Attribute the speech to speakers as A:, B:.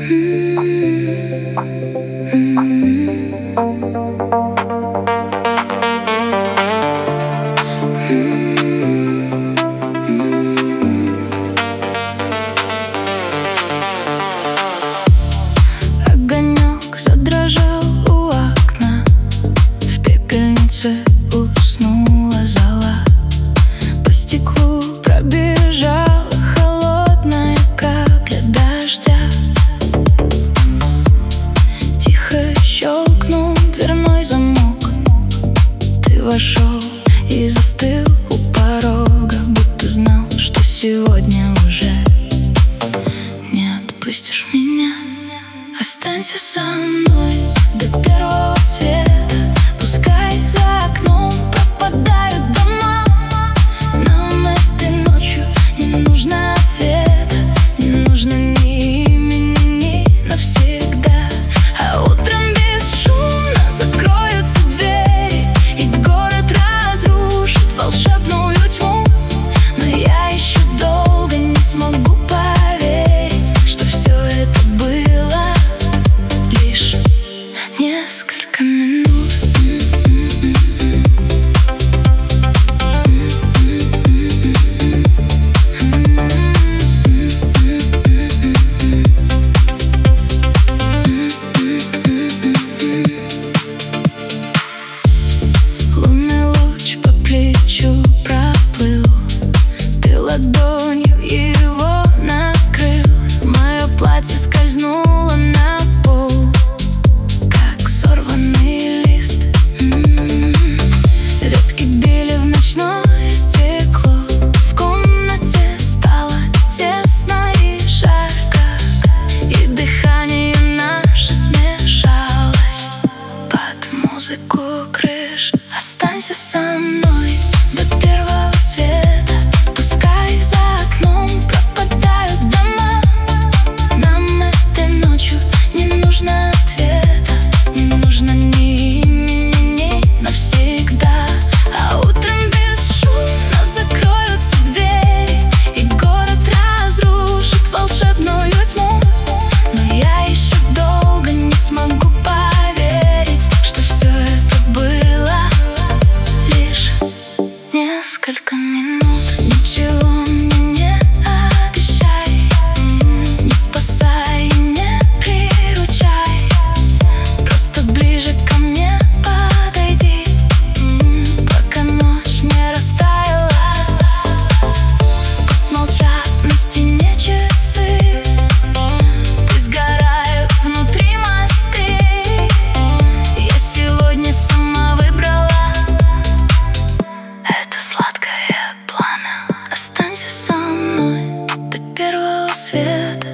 A: Огонек задрожал у окна, в пепельнице уснула зола. По стеклу пробежала холодная капля дождя. Тихо щелкнул дверной замок. Ты вошел и застыл у порога, будто знал, что сегодня уже не отпустишь меня. Останься со мной до первого света. Пускай за окном пропадают дома. Нам этой ночью не нужно ответа, не нужно ни имени, ни навсегда. А утром бесшумно закроются двери, и город разрушит волшебную тьму. Но я еще долго не смогу поверить, что все это было лишь несколько минут. Лунный луч по плечу проплыл, ты ладонью его накрыл. Мое платье скользнуло на пол, как сорванный лист. Ветки били в ночное стекло. В комнате стало тесно и жарко, и дыхание наше смешалось под музыку крыш. Останься со мной до первого света. Пускай за окном пропадают дома. Нам этой ночью не нужно ответа, не нужно ни имени, ни навсегда. А утром бесшумно закроются двери, и город разрушит волшебную тьму. Но я еще долго не смогу поверить, что все это было лишь несколько минут. Ничего мне не обещай, не спасай и не приручай. Просто ближе ко мне подойди, пока ночь не растаяла. Пусть молчат на стене часы, пусть сгорают внутри мосты. Я сегодня сама выбрала это сладкое пламя. Останься со мной до первого света.